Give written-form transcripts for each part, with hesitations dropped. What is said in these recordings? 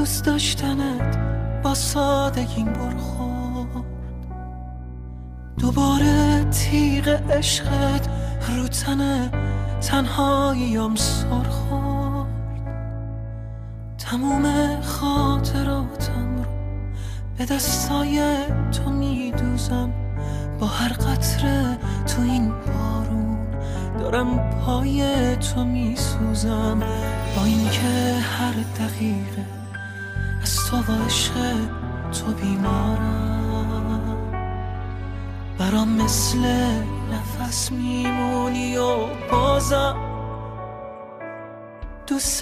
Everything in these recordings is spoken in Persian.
دوست داشتنت با سادگیم برخورد، دوباره تیغ عشقت رو تن تنهاییم سر خورد. تموم خاطراتم رو به دستای تو میدوزم، با هر قطره تو این بارون دارم پای تو میسوزم. با اینکه هر دقیقه از تو و عشق تو بیمارم، برام مثل نفس میمونی و بازم دوست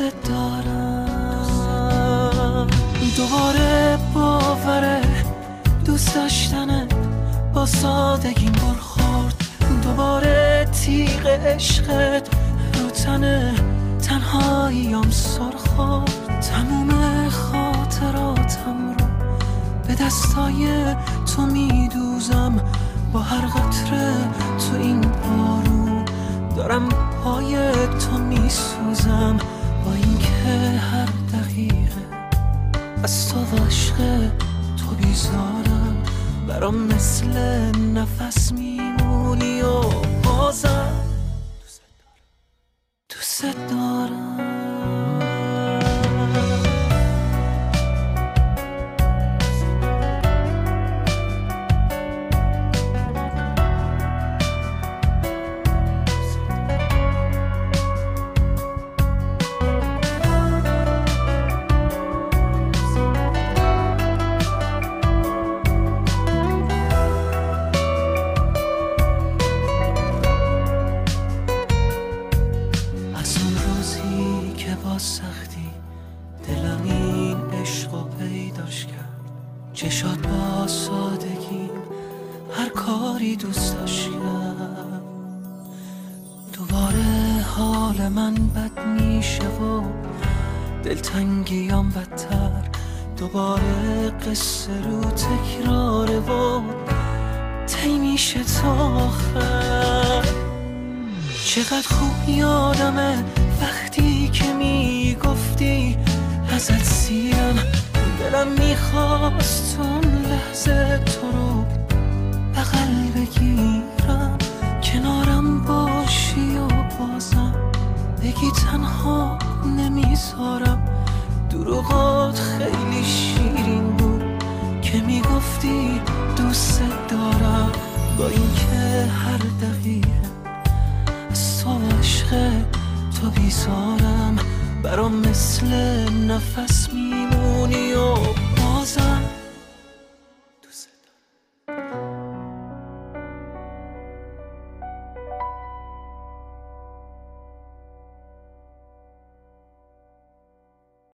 دارم. دوباره باوره دوست داشتنت با سادگیم برخورد، دوباره تیغ عشقت رو تن تنهاییم سر خورد. تموم خاطراتم رو به دستای تو میدوزم، با هر قطره تو این بارون دارم پای تو میسوزم. با اینکه هر دقیقه از تو و عشق تو بیزارم، برام مثل نفس میمونی و بازم دوست دارم. سختی دلم این عشقو پیداش کرد، چشات با سادگی هر کاری دوست داشت کرد. دوباره حال من بد میشه و دلتنگیم بدتر، دوباره قصه رو تکراره و طی میشه تا آخر. چقدر خوب یادمه وقتی که میگفتی ازت سیرم، دلم میخواست اون لحظه تو رو بغل بگیرم، کنارم باشی و بازم بگی تنها نمیذارم. دروغات خیلی شیرین بود که میگفتی دوست دارم، با اینکه هر دقیقه از تو و عشق تو بیزارم، برام مثل نفس میمونی و